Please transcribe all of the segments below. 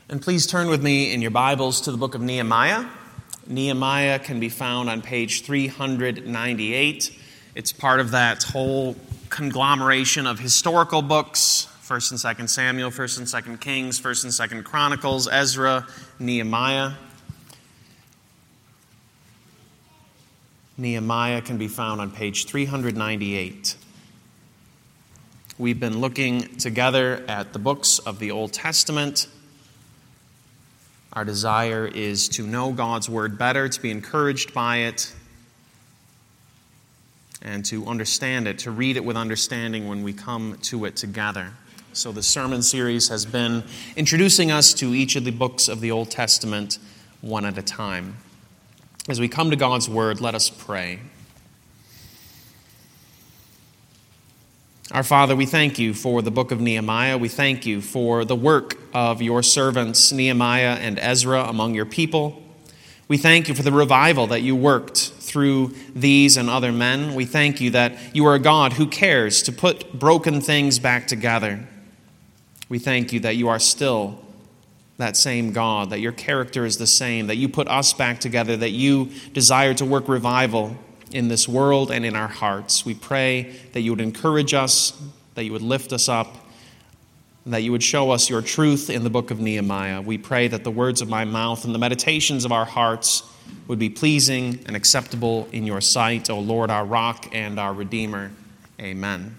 And please turn with me in your Bibles to the book of Nehemiah. Nehemiah can be found on page 398. It's part of that whole conglomeration of historical books, 1st and 2nd Samuel, 1st and 2nd Kings, 1st and 2nd Chronicles, Ezra, Nehemiah. Nehemiah can be found on page 398. We've been looking together at the books of the Old Testament. Our desire is to know God's Word better, to be encouraged by it, and to understand it, to read it with understanding when we come to it together. So the sermon series has been introducing us to each of the books of the Old Testament one at a time. As we come to God's Word, let us pray. Our Father, we thank you for the book of Nehemiah. We thank you for the work of your servants, Nehemiah and Ezra, among your people. We thank you for the revival that you worked through these and other men. We thank you that you are a God who cares to put broken things back together. We thank you that you are still that same God, that your character is the same, that you put us back together, that you desire to work revival in this world and in our hearts. We pray that you would encourage us, that you would lift us up, that you would show us your truth in the book of Nehemiah. We pray that the words of my mouth and the meditations of our hearts would be pleasing and acceptable in your sight, O Lord, our rock and our Redeemer. Amen.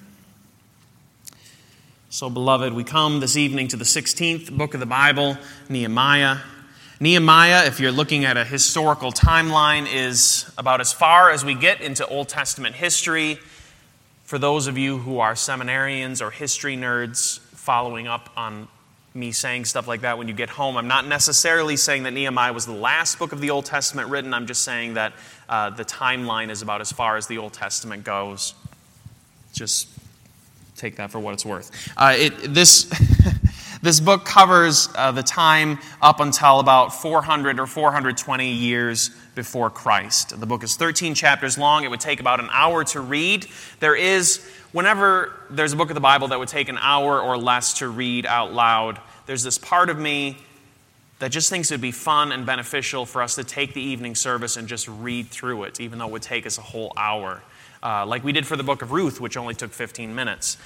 So, beloved, we come this evening to the 16th book of the Bible, Nehemiah. Nehemiah, if you're looking at a historical timeline, is about as far as we get into Old Testament history. For those of you who are seminarians or history nerds following up on me saying stuff like that when you get home, I'm not necessarily saying that Nehemiah was the last book of the Old Testament written. I'm just saying that the timeline is about as far as the Old Testament goes. Just take that for what it's worth. This book covers the time up until about 400 or 420 years before Christ. The book is 13 chapters long. It would take about an hour to read. Whenever there's a book of the Bible that would take an hour or less to read out loud, there's this part of me that just thinks it would be fun and beneficial for us to take the evening service and just read through it, even though it would take us a whole hour. Like we did for the book of Ruth, which only took 15 minutes.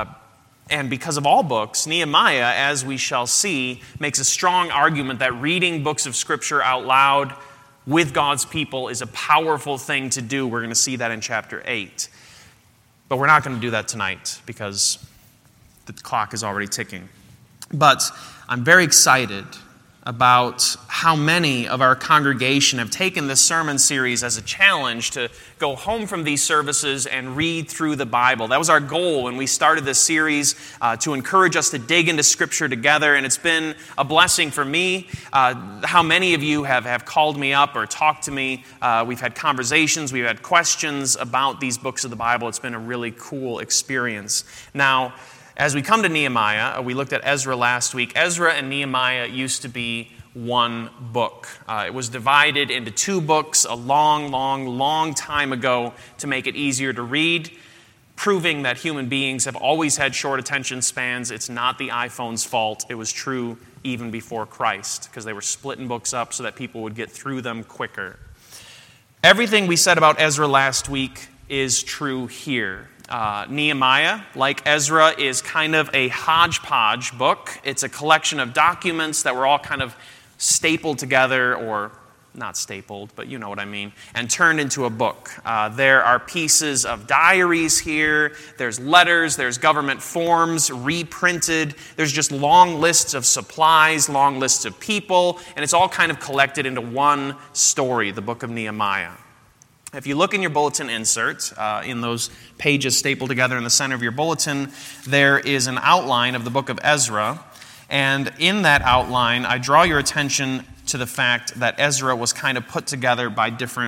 And because of all books, Nehemiah, as we shall see, makes a strong argument that reading books of Scripture out loud with God's people is a powerful thing to do. We're going to see that in chapter 8. But we're not going to do that tonight because the clock is already ticking. But I'm very excited about how many of our congregation have taken this sermon series as a challenge to go home from these services and read through the Bible. That was our goal when we started this series, to encourage us to dig into Scripture together, and it's been a blessing for me. How many of you have called me up or talked to me? We've had conversations, we've had questions about these books of the Bible. It's been a really cool experience. Now, as we come to Nehemiah, we looked at Ezra last week. Ezra and Nehemiah used to be one book. It was divided into two books a long time ago to make it easier to read, proving that human beings have always had short attention spans. It's not the iPhone's fault. It was true even before Christ, because they were splitting books up so that people would get through them quicker. Everything we said about Ezra last week is true here. Nehemiah, like Ezra, is kind of a hodgepodge book. It's a collection of documents that were all kind of stapled together, or not stapled, but you know what I mean, and turned into a book. There are pieces of diaries here. There's letters. There's government forms reprinted. There's just long lists of supplies, long lists of people, and it's all kind of collected into one story, the book of Nehemiah. If you look in your bulletin insert, in those pages stapled together in the center of your bulletin, there is an outline of the book of Ezra. And in that outline, I draw your attention to the fact that Ezra was kind of put together by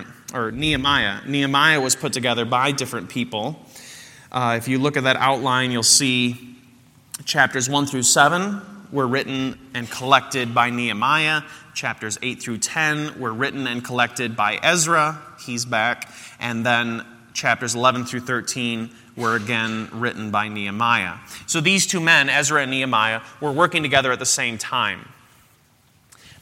Nehemiah was put together by different people. If you look at that outline, you'll see chapters 1 through 7 were written and collected by Nehemiah. Chapters 8 through 10 were written and collected by Ezra. He's back. And then chapters 11 through 13 were again written by Nehemiah. So these two men, Ezra and Nehemiah, were working together at the same time.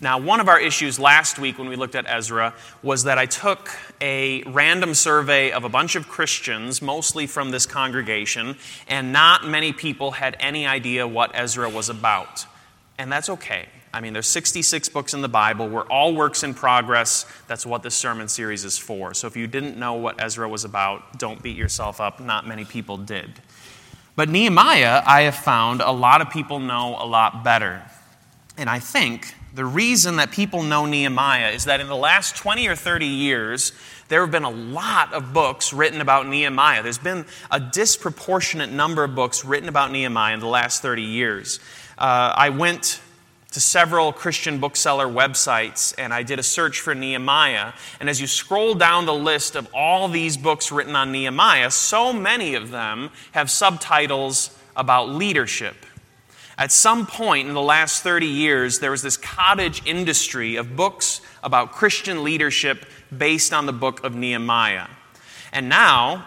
Now, one of our issues last week when we looked at Ezra was that I took a random survey of a bunch of Christians, mostly from this congregation, and not many people had any idea what Ezra was about. And that's okay. I mean, there's 66 books in the Bible. We're all works in progress. That's what this sermon series is for. So if you didn't know what Ezra was about, don't beat yourself up. Not many people did. But Nehemiah, I have found, a lot of people know a lot better. And I think the reason that people know Nehemiah is that in the last 20 or 30 years, there have been a lot of books written about Nehemiah. There's been a disproportionate number of books written about Nehemiah in the last 30 years. I went to several Christian bookseller websites and I did a search for Nehemiah. And as you scroll down the list of all these books written on Nehemiah, so many of them have subtitles about leadership. At some point in the last 30 years, there was this cottage industry of books about Christian leadership based on the book of Nehemiah. And now,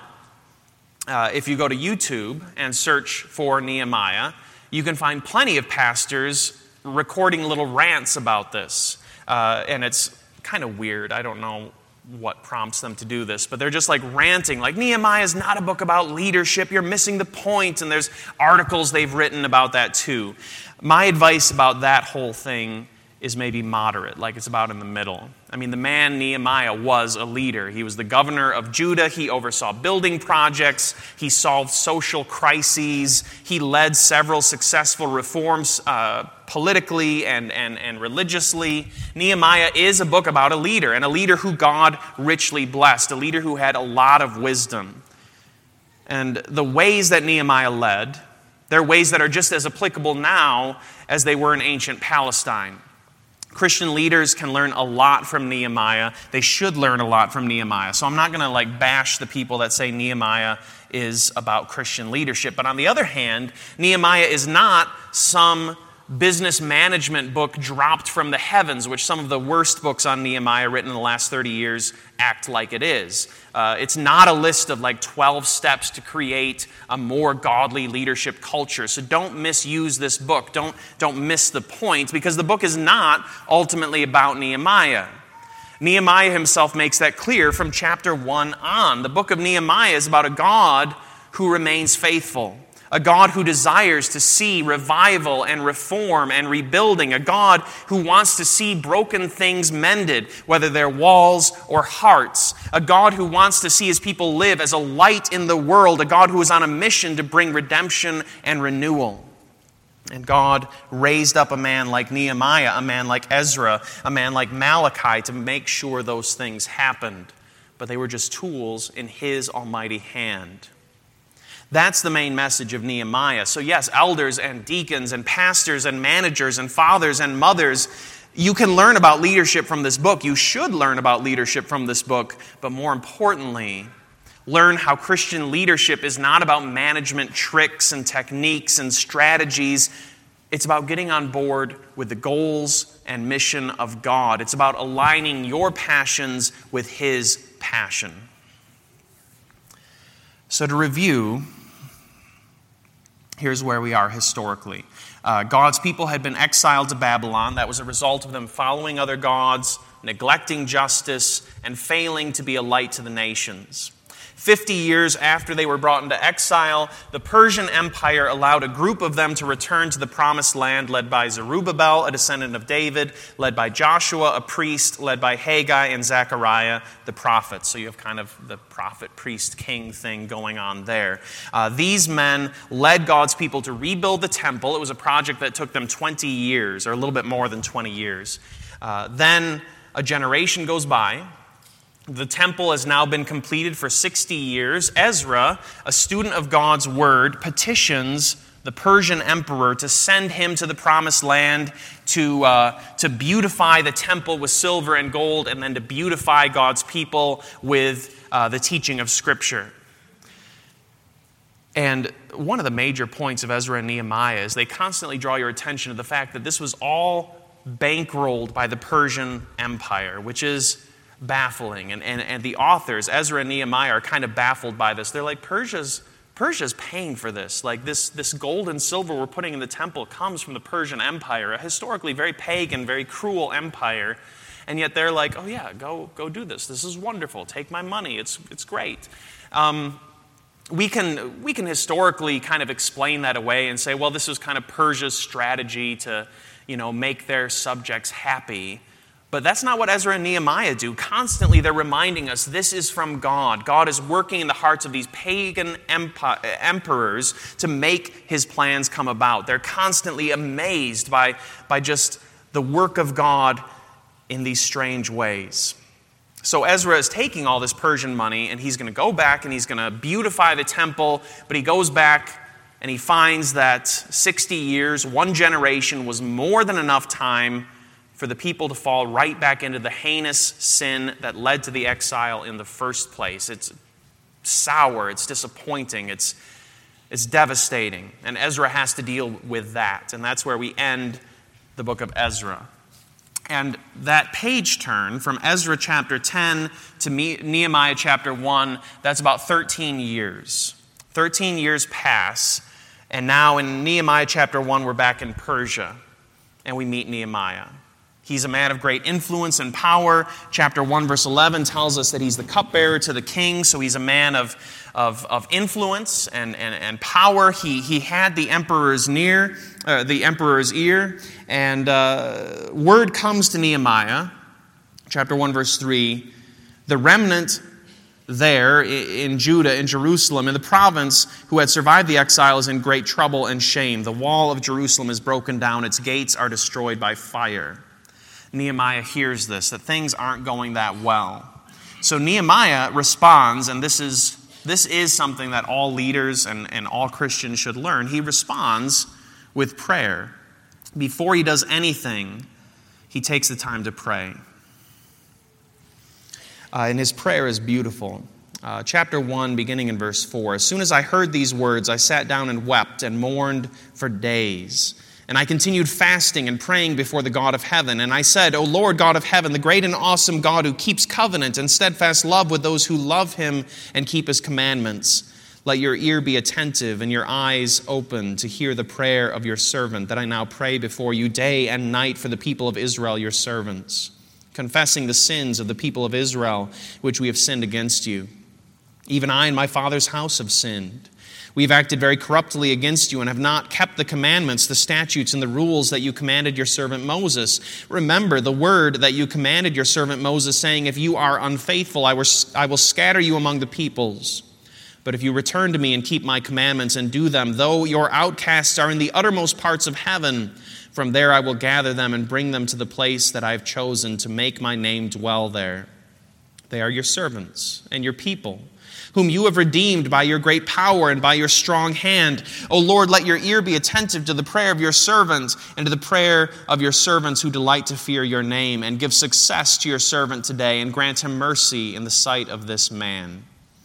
if you go to YouTube and search for Nehemiah, you can find plenty of pastors recording little rants about this. And it's kind of weird. I don't know what prompts them to do this, but they're just like ranting, like, Nehemiah is not a book about leadership, you're missing the point, and there's articles they've written about that too. My advice about that whole thing is maybe moderate, like it's about in the middle. I mean, the man Nehemiah was a leader. He was the governor of Judah. He oversaw building projects. He solved social crises. He led several successful reforms politically and religiously. Nehemiah is a book about a leader, and a leader who God richly blessed, a leader who had a lot of wisdom. And the ways that Nehemiah led, they're ways that are just as applicable now as they were in ancient Palestine. Christian leaders can learn a lot from Nehemiah. They should learn a lot from Nehemiah. So I'm not going to bash the people that say Nehemiah is about Christian leadership. But on the other hand, Nehemiah is not some business management book dropped from the heavens, which some of the worst books on Nehemiah written in the last 30 years act like it is. It's not a list of 12 steps to create a more godly leadership culture. So don't misuse this book. Don't miss the point, because the book is not ultimately about Nehemiah. Nehemiah himself makes that clear from chapter 1 on. The book of Nehemiah is about a God who remains faithful. A God who desires to see revival and reform and rebuilding. A God who wants to see broken things mended, whether they're walls or hearts. A God who wants to see his people live as a light in the world. A God who is on a mission to bring redemption and renewal. And God raised up a man like Nehemiah, a man like Ezra, a man like Malachi to make sure those things happened. But they were just tools in his almighty hand. That's the main message of Nehemiah. So yes, elders and deacons and pastors and managers and fathers and mothers, you can learn about leadership from this book. You should learn about leadership from this book. But more importantly, learn how Christian leadership is not about management tricks and techniques and strategies. It's about getting on board with the goals and mission of God. It's about aligning your passions with his passion. So to review, here's where we are historically. God's people had been exiled to Babylon. That was a result of them following other gods, neglecting justice, and failing to be a light to the nations. 50 years after they were brought into exile, the Persian Empire allowed a group of them to return to the Promised Land, led by Zerubbabel, a descendant of David, led by Joshua, a priest, led by Haggai and Zechariah, the prophets. So you have kind of the prophet, priest, king thing going on there. These men led God's people to rebuild the temple. It was a project that took them 20 years, or a little bit more than 20 years. Then a generation goes by. The temple has now been completed for 60 years. Ezra, a student of God's word, petitions the Persian emperor to send him to the Promised Land to beautify the temple with silver and gold, and then to beautify God's people with the teaching of Scripture. And one of the major points of Ezra and Nehemiah is they constantly draw your attention to the fact that this was all bankrolled by the Persian Empire, which is baffling. And the authors, Ezra and Nehemiah, are kind of baffled by this. They're like, Persia's Persia's paying for this. Like this gold and silver we're putting in the temple comes from the Persian Empire, a historically very pagan, very cruel empire. And yet they're like, oh yeah, go do this. This is wonderful. Take my money. It's great. We can historically kind of explain that away and say, well, this was kind of Persia's strategy to, make their subjects happy. But that's not what Ezra and Nehemiah do. Constantly they're reminding us this is from God. God is working in the hearts of these pagan emperors to make his plans come about. They're constantly amazed by just the work of God in these strange ways. So Ezra is taking all this Persian money and he's going to go back and he's going to beautify the temple, but he goes back and he finds that 60 years, one generation was more than enough time for the people to fall right back into the heinous sin that led to the exile in the first place. It's sour, it's disappointing, it's devastating. And Ezra has to deal with that. And that's where we end the book of Ezra. And that page turn from Ezra chapter 10 to Nehemiah chapter 1, that's about 13 years. 13 years pass, and now in Nehemiah chapter 1, we're back in Persia, and we meet Nehemiah. He's a man of great influence and power. Chapter 1, verse 11 tells us that he's the cupbearer to the king, so he's a man of influence and power. He had the emperor's ear, and word comes to Nehemiah, chapter 1, verse 3, the remnant there in Judah, in Jerusalem, in the province, who had survived the exile is in great trouble and shame. The wall of Jerusalem is broken down, its gates are destroyed by fire. Nehemiah hears this, that things aren't going that well. So Nehemiah responds, and this is something that all leaders and all Christians should learn. He responds with prayer. Before he does anything, he takes the time to pray. And his prayer is beautiful. Chapter 1, beginning in verse 4. As soon as I heard these words, I sat down and wept and mourned for days. And I continued fasting and praying before the God of heaven. And I said, O Lord God of heaven, the great and awesome God who keeps covenant and steadfast love with those who love him and keep his commandments, let your ear be attentive and your eyes open to hear the prayer of your servant, that I now pray before you day and night for the people of Israel, your servants, confessing the sins of the people of Israel, which we have sinned against you. Even I and my father's house have sinned. We have acted very corruptly against you and have not kept the commandments, the statutes, and the rules that you commanded your servant Moses. Remember the word that you commanded your servant Moses, saying, if you are unfaithful, I will scatter you among the peoples. But if you return to me and keep my commandments and do them, though your outcasts are in the uttermost parts of heaven, from there I will gather them and bring them to the place that I have chosen to make my name dwell there. They are your servants and your people, whom you have redeemed by your great power and by your strong hand. O Lord, let your ear be attentive to the prayer of your servant and to the prayer of your servants who delight to fear your name, and give success to your servant today and grant him mercy in the sight of this man.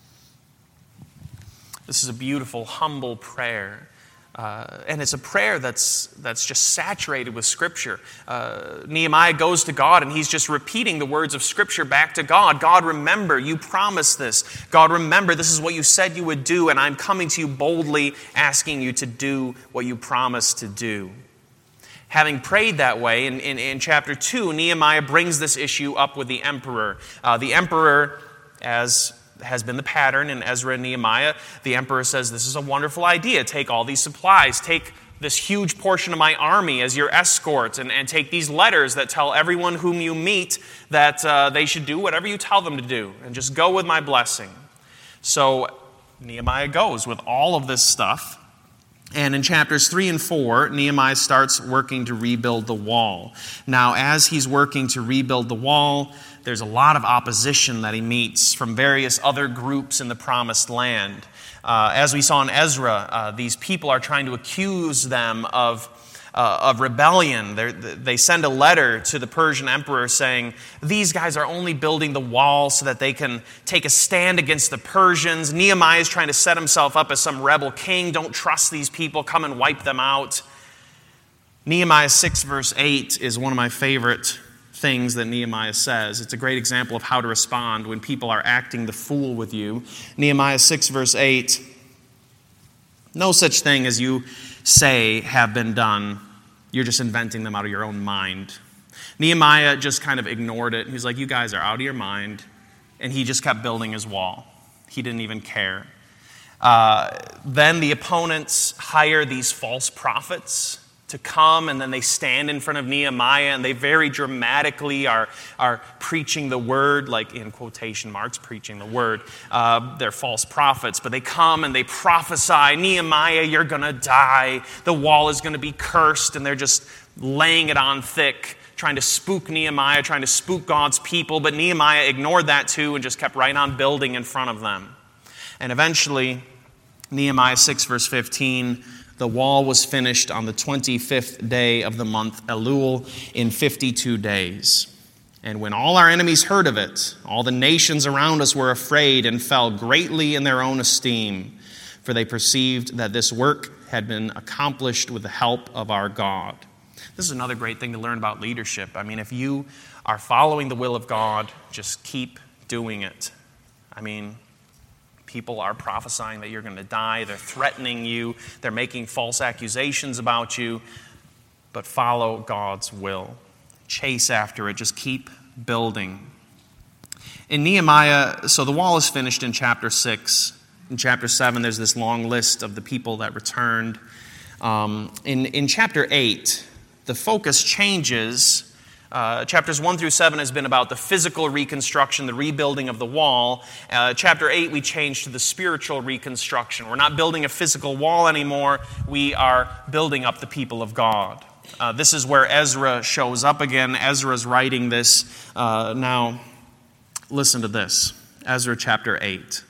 This is a beautiful, humble prayer. And it's a prayer that's just saturated with Scripture. Nehemiah goes to God and he's just repeating the words of Scripture back to God. God, remember, you promised this. God, remember, this is what you said you would do, and I'm coming to you boldly asking you to do what you promised to do. Having prayed that way, in chapter 2, Nehemiah brings this issue up with the emperor. The emperor, as has been the pattern in Ezra and Nehemiah, the emperor says, this is a wonderful idea. Take all these supplies. Take this huge portion of my army as your escort, and take these letters that tell everyone whom you meet that they should do whatever you tell them to do, and just go with my blessing. So Nehemiah goes with all of this stuff. And in chapters 3 and 4, Nehemiah starts working to rebuild the wall. Now, as he's working to rebuild the wall, there's a lot of opposition that he meets from various other groups in the Promised Land. As we saw in Ezra, these people are trying to accuse them of rebellion. They send a letter to the Persian emperor saying, these guys are only building the wall so that they can take a stand against the Persians. Nehemiah is trying to set himself up as some rebel king. Don't trust these people. Come and wipe them out. Nehemiah 6 verse 8 is one of my favorite things that Nehemiah says. It's a great example of how to respond when people are acting the fool with you. Nehemiah 6 verse 8, No such thing as you say have been done. You're just inventing them out of your own mind. Nehemiah just kind of ignored it. He's like, you guys are out of your mind. And he just kept building his wall. He didn't even care. Then the opponents hire these false prophets to come, and then they stand in front of Nehemiah, and they very dramatically are preaching the word, like in quotation marks, preaching the word. They're false prophets, but they come and they prophesy, Nehemiah, you're going to die. The wall is going to be cursed, and they're just laying it on thick, trying to spook Nehemiah, trying to spook God's people, but Nehemiah ignored that too and just kept right on building in front of them. And eventually, Nehemiah 6 verse 15, the wall was finished on the 25th day of the month Elul in 52 days. And when all our enemies heard of it, all the nations around us were afraid and fell greatly in their own esteem, for they perceived that this work had been accomplished with the help of our God. This is another great thing to learn about leadership. I mean, if you are following the will of God, just keep doing it. I mean, people are prophesying that you're going to die. They're threatening you. They're making false accusations about you. But follow God's will. Chase after it. Just keep building. In Nehemiah, so the wall is finished in chapter 6. In chapter 7, there's this long list of the people that returned. In chapter 8, the focus changes. Chapters 1 through 7 has been about the physical reconstruction, the rebuilding of the wall. Chapter 8, we change to the spiritual reconstruction. We're not building a physical wall anymore. We are building up the people of God. This is where Ezra shows up again. Ezra's writing this. Now, listen to this. Ezra chapter 8.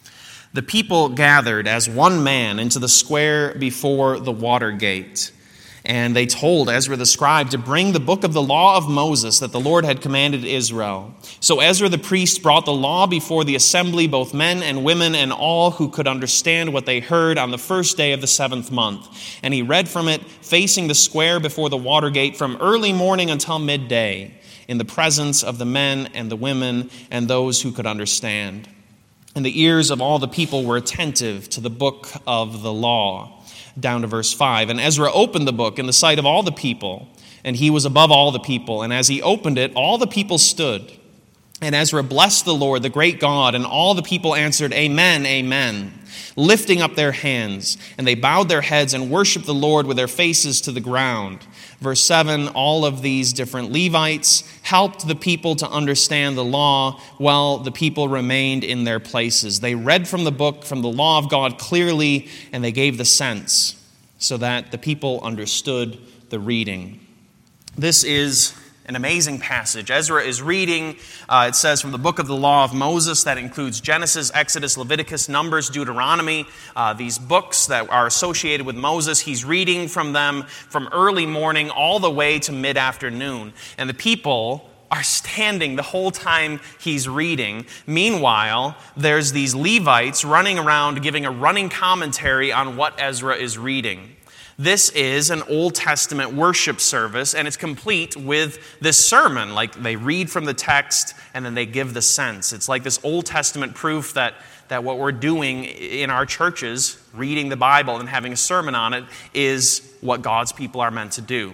The people gathered as one man into the square before the water gate. And they told Ezra the scribe to bring the book of the law of Moses that the Lord had commanded Israel. So Ezra the priest brought the law before the assembly, both men and women and all who could understand what they heard on the first day of the 7th month. And he read from it, facing the square before the water gate from early morning until midday, in the presence of the men and the women and those who could understand. And the ears of all the people were attentive to the book of the law. Down to verse 5. And Ezra opened the book in the sight of all the people, and he was above all the people. And as he opened it, all the people stood. And Ezra blessed the Lord, the great God, and all the people answered, Amen, Amen, lifting up their hands. And they bowed their heads and worshiped the Lord with their faces to the ground. Verse 7, all of these different Levites helped the people to understand the law while the people remained in their places. They read from the book, from the law of God clearly, and they gave the sense so that the people understood the reading. This is an amazing passage. Ezra is reading, it says, from the book of the law of Moses. That includes Genesis, Exodus, Leviticus, Numbers, Deuteronomy, these books that are associated with Moses. He's reading from them from early morning all the way to mid-afternoon. And the people are standing the whole time he's reading. Meanwhile, there's these Levites running around giving a running commentary on what Ezra is reading. This is an Old Testament worship service, and it's complete with this sermon. Like, they read from the text, and then they give the sense. It's like this Old Testament proof that what we're doing in our churches, reading the Bible and having a sermon on it, is what God's people are meant to do.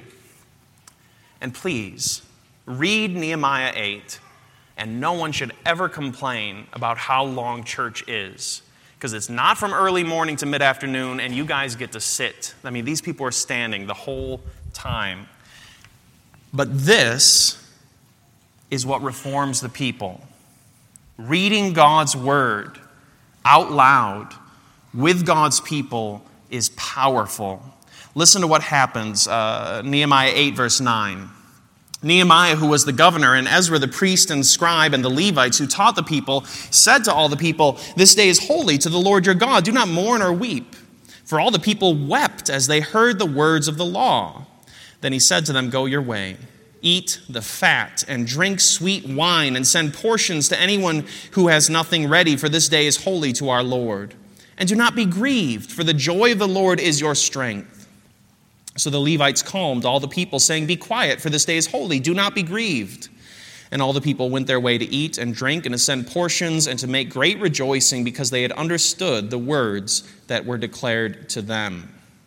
And please, read Nehemiah 8, and no one should ever complain about how long church is. Because it's not from early morning to mid-afternoon, and you guys get to sit. I mean, these people are standing the whole time. But this is what reforms the people. Reading God's word out loud with God's people is powerful. Listen to what happens. Nehemiah 8, verse 9. Nehemiah, who was the governor, and Ezra, the priest and scribe, and the Levites who taught the people, said to all the people, "This day is holy to the Lord your God. Do not mourn or weep." For all the people wept as they heard the words of the law. Then he said to them, "Go your way. Eat the fat and drink sweet wine and send portions to anyone who has nothing ready, for this day is holy to our Lord. And do not be grieved, for the joy of the Lord is your strength." So the Levites calmed all the people, saying, "Be quiet, for this day is holy. Do not be grieved." And all the people went their way to eat and drink and to send portions and to make great rejoicing because they had understood the words that were declared to them.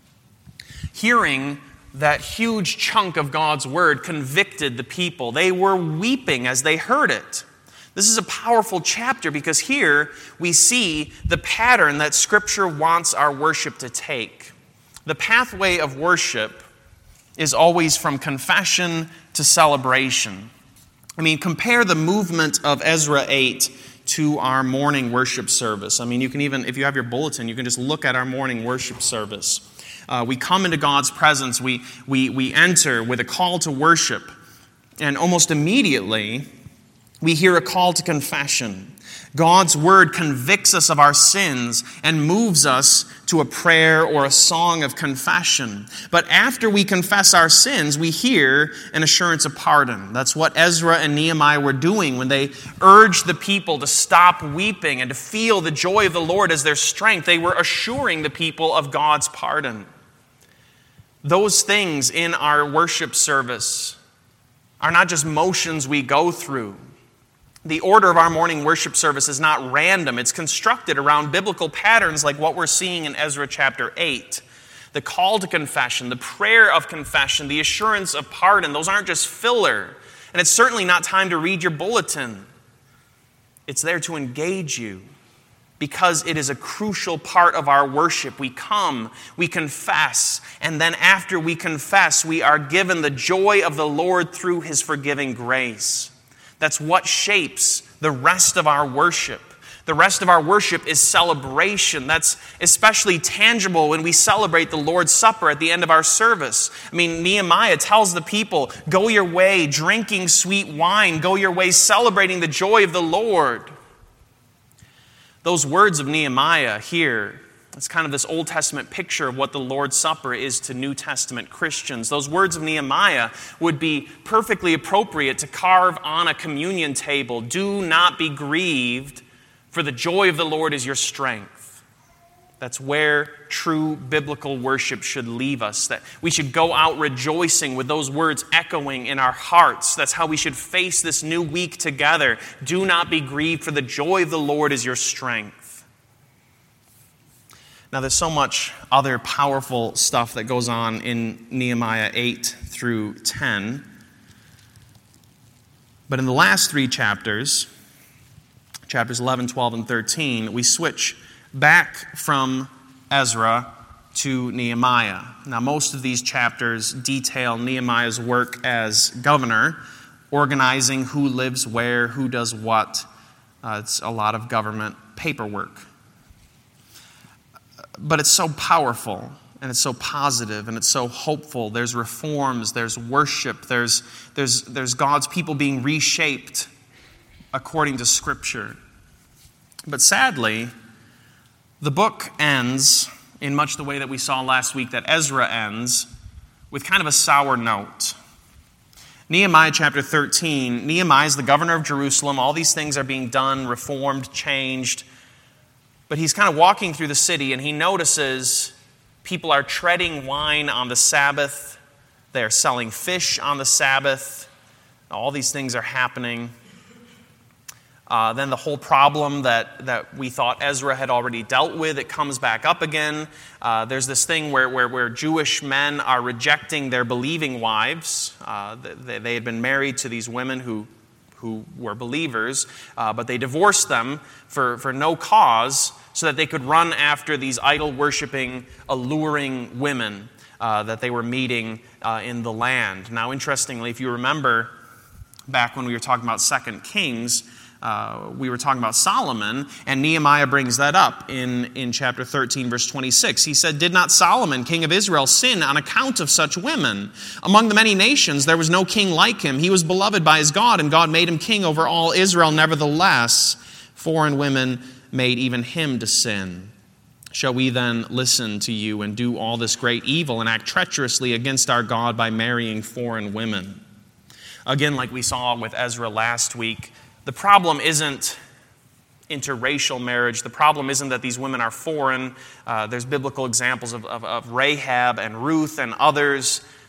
Hearing that huge chunk of God's word convicted the people. They were weeping as they heard it. This is a powerful chapter because here we see the pattern that Scripture wants our worship to take. The pathway of worship is always from confession to celebration. I mean, compare the movement of Ezra 8 to our morning worship service. I mean, you can even, if you have your bulletin, you can just look at our morning worship service. We come into God's presence, we enter with a call to worship, and almost immediately we hear a call to confession. God's word convicts us of our sins and moves us to a prayer or a song of confession. But after we confess our sins, we hear an assurance of pardon. That's what Ezra and Nehemiah were doing when they urged the people to stop weeping and to feel the joy of the Lord as their strength. They were assuring the people of God's pardon. Those things in our worship service are not just motions we go through. The order of our morning worship service is not random. It's constructed around biblical patterns like what we're seeing in Ezra chapter 8. The call to confession, the prayer of confession, the assurance of pardon, those aren't just filler. And it's certainly not time to read your bulletin. It's there to engage you because it is a crucial part of our worship. We come, we confess, and then after we confess, we are given the joy of the Lord through His forgiving grace. That's what shapes the rest of our worship. The rest of our worship is celebration. That's especially tangible when we celebrate the Lord's Supper at the end of our service. I mean, Nehemiah tells the people, go your way drinking sweet wine. Go your way celebrating the joy of the Lord. Those words of Nehemiah here, it's kind of this Old Testament picture of what the Lord's Supper is to New Testament Christians. Those words of Nehemiah would be perfectly appropriate to carve on a communion table. Do not be grieved, for the joy of the Lord is your strength. That's where true biblical worship should leave us. That we should go out rejoicing with those words echoing in our hearts. That's how we should face this new week together. Do not be grieved, for the joy of the Lord is your strength. Now, there's so much other powerful stuff that goes on in Nehemiah 8 through 10. But in the last three chapters, chapters 11, 12, and 13, we switch back from Ezra to Nehemiah. Now, most of these chapters detail Nehemiah's work as governor, organizing who lives where, who does what. It's a lot of government paperwork. But it's so powerful, and it's so positive, and it's so hopeful. There's reforms, there's worship, there's God's people being reshaped according to Scripture. But sadly, the book ends in much the way that we saw last week that Ezra ends, with kind of a sour note. Nehemiah chapter 13, Nehemiah is the governor of Jerusalem. All these things are being done, reformed, changed. But he's kind of walking through the city and he notices people are treading wine on the Sabbath. They're selling fish on the Sabbath. All these things are happening. Then the whole problem that we thought Ezra had already dealt with, it comes back up again. There's this thing where Jewish men are rejecting their believing wives. They had been married to these women who were believers, but they divorced them for no cause so that they could run after these idol-worshiping, alluring women that they were meeting in the land. Now, interestingly, if you remember back when we were talking about 2 Kings, we were talking about Solomon, and Nehemiah brings that up in chapter 13, verse 26. He said, "Did not Solomon, king of Israel, sin on account of such women? Among the many nations there was no king like him. He was beloved by his God, and God made him king over all Israel. Nevertheless, foreign women made even him to sin. Shall we then listen to you and do all this great evil and act treacherously against our God by marrying foreign women?" Again, like we saw with Ezra last week, the problem isn't interracial marriage. The problem isn't that these women are foreign. There's biblical examples of Rahab and Ruth and others.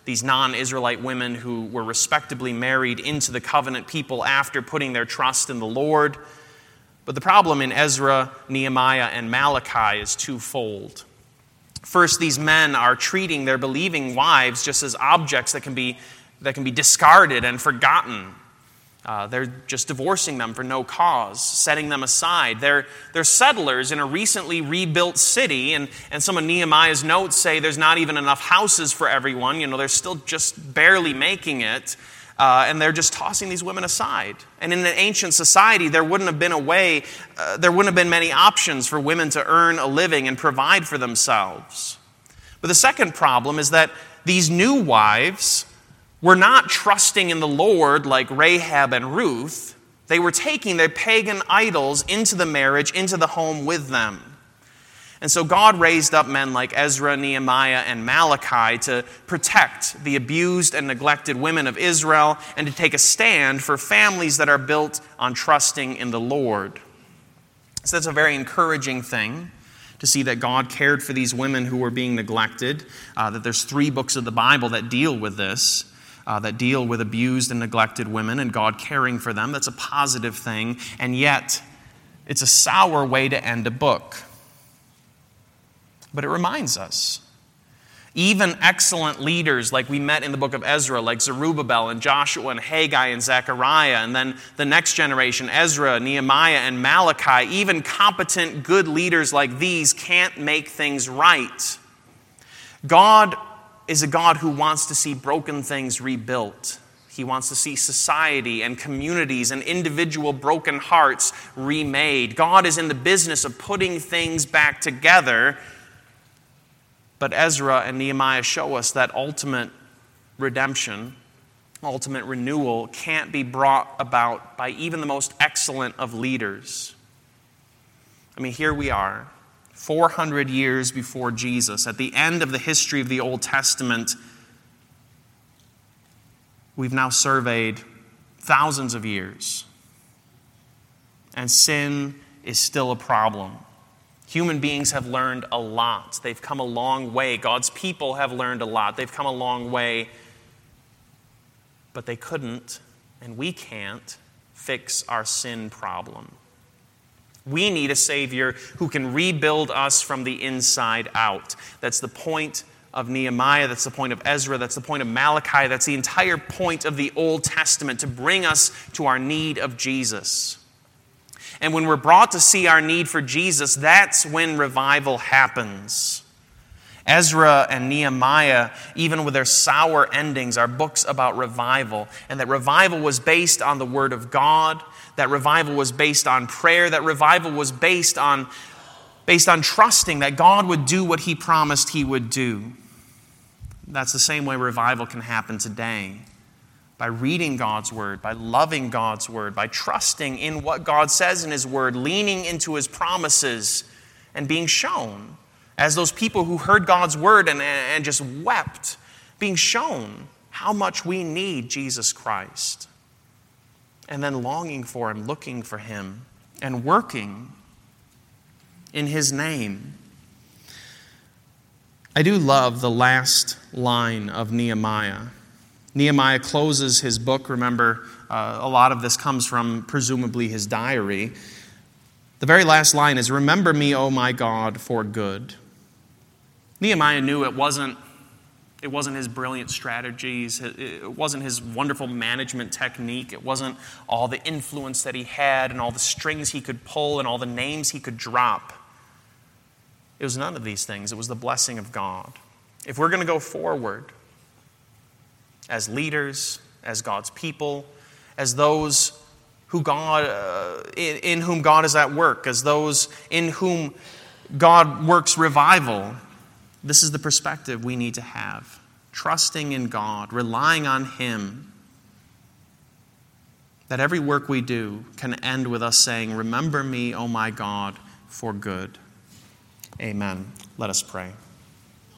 these non-Israelite women who were respectably married into the covenant people after putting their trust in the Lord. But the problem in Ezra, Nehemiah, and Malachi is twofold. First, these men are treating their believing wives just as objects that can be discarded and forgotten. They're just divorcing them for no cause, setting them aside. They're settlers in a recently rebuilt city, and some of Nehemiah's notes say there's not even enough houses for everyone. They're still just barely making it, and they're just tossing these women aside. And in an ancient society, there wouldn't have been many options for women to earn a living and provide for themselves. But the second problem is that these new wives were not trusting in the Lord like Rahab and Ruth. They were taking their pagan idols into the marriage, into the home with them. And so God raised up men like Ezra, Nehemiah, and Malachi to protect the abused and neglected women of Israel and to take a stand for families that are built on trusting in the Lord. So that's a very encouraging thing, to see that God cared for these women who were being neglected, that there's 3 books of the Bible that deal with this. That deal with abused and neglected women and God caring for them. That's a positive thing, and yet it's a sour way to end a book. But it reminds us, even excellent leaders like we met in the book of Ezra, like Zerubbabel and Joshua and Haggai and Zechariah, and then the next generation, Ezra, Nehemiah, and Malachi, even competent, good leaders like these can't make things right. God is a God who wants to see broken things rebuilt. He wants to see society and communities and individual broken hearts remade. God is in the business of putting things back together. But Ezra and Nehemiah show us that ultimate redemption, ultimate renewal can't be brought about by even the most excellent of leaders. Here we are, 400 years before Jesus, at the end of the history of the Old Testament. We've now surveyed thousands of years, and sin is still a problem. Human beings have learned a lot. They've come a long way. God's people have learned a lot. They've come a long way, but they couldn't, and we can't, fix our sin problem. We need a Savior who can rebuild us from the inside out. That's the point of Nehemiah. That's the point of Ezra. That's the point of Malachi. That's the entire point of the Old Testament, to bring us to our need of Jesus. And when we're brought to see our need for Jesus, that's when revival happens. Ezra and Nehemiah, even with their sour endings, are books about revival. And that revival was based on the Word of God. That revival was based on prayer. That revival was based on trusting that God would do what He promised He would do. That's the same way revival can happen today. By reading God's Word, by loving God's Word, by trusting in what God says in His Word, leaning into His promises, and being shown, as those people who heard God's Word and just wept, being shown how much we need Jesus Christ. And then longing for Him, looking for Him, and working in His name. I do love the last line of Nehemiah. Nehemiah closes his book. Remember, a lot of this comes from presumably his diary. The very last line is, "Remember me, O my God, for good." Nehemiah knew it wasn't his brilliant strategies. It wasn't his wonderful management technique. It wasn't all the influence that he had and all the strings he could pull and all the names he could drop. It was none of these things. It was the blessing of God. If we're going to go forward as leaders, as God's people, as those who in whom God is at work, as those in whom God works revival, this is the perspective we need to have. Trusting in God, relying on Him. That every work we do can end with us saying, "Remember me, O my God, for good." Amen. Let us pray.